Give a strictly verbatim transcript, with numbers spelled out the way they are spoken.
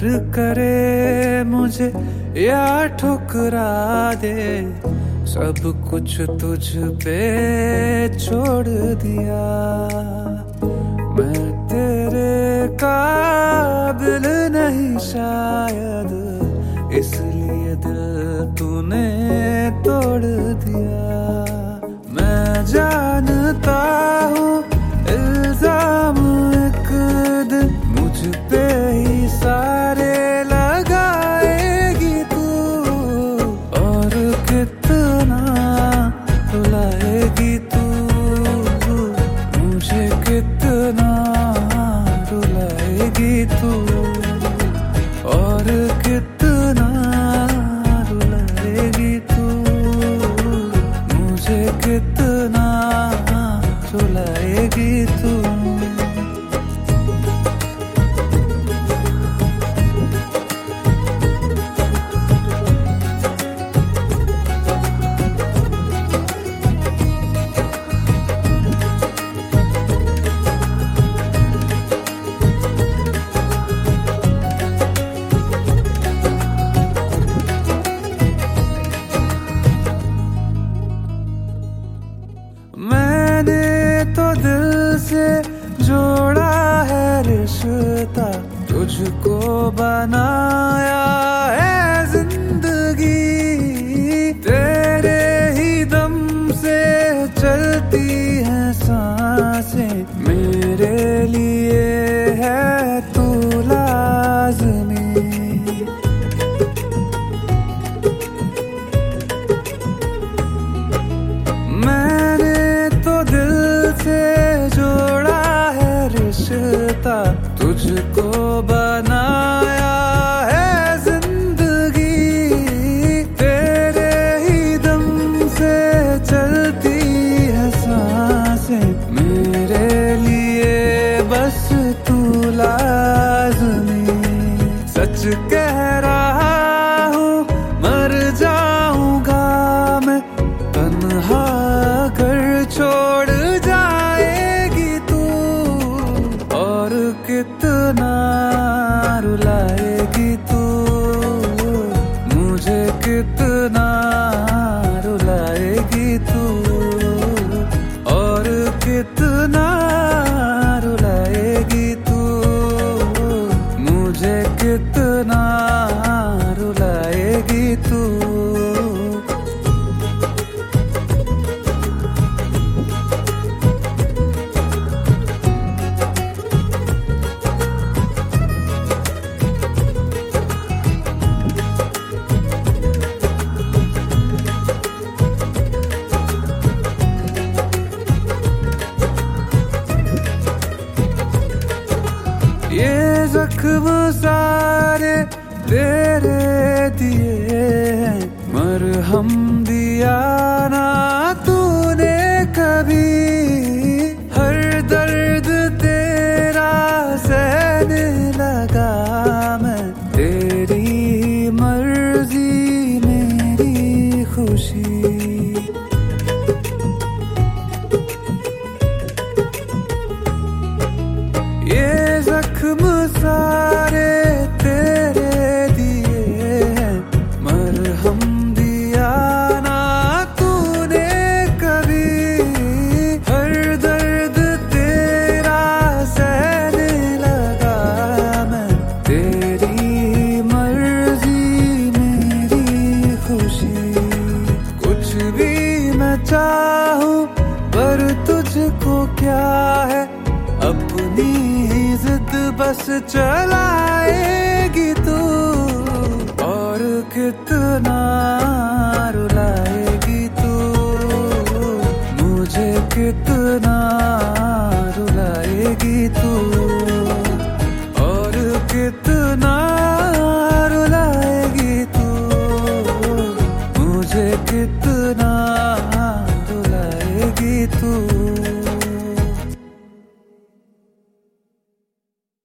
करे मुझे या ठुकरा दे, सब कुछ तुझ पे छोड़ दिया। मैं तेरे काबिल नहीं शायद, इसलिए दिल तूने तोड़ दिया। मैं जानता हूँ इल्जाम एक दिन मुझ पे ही सारे लगाएगी तू, और कितना रुलाएगी तू, मुझे कितना रुलाएगी तू, और कितना रुलाएगी तू, मुझे कितना रुलाएगी तू। मैंने तो दिल से जोड़ा है रिश्ता, तुझको बनाया है जिंदगी, तेरे ही दम से चलती हैं सांसें, मेरे लिए है तू लाज़मी। जोड़ा है रिश्ता, तुझको बनाया है जिंदगी, तेरे ही दम से चलती है सांसें, मेरे लिए बस तू लाज़मी। सच कह रहा हूँ मर जाऊंगा मैं तन्हा कर छोड़ कितना रुलाएगी तू, मुझे कितना रुलाएगी तू, और कितना रुलाएगी तू, मुझे कितना रुलाएगी तू। ये जख्म सारे तेरे दिए हैं, मरहम दिया ना तूने कभी, हर दर्द तेरा सहने लगा मैं, तेरी मर्जी मेरी खुशी। ये जख्म सारे तेरे दिए हैं, मरहम दिया ना तूने कभी, हर दर्द तेरा सहने लगा मैं, तेरी मर्जी मेरी खुशी। कुछ भी मैं चाहूं पर तुझको क्या है, अपनी जिद बस चलाएगी तू, और कितना रुलाएगी तू, मुझे कितना रुलाएगी तू, और कितना रुलाएगी तू, मुझे कितना रुलाएगी तू।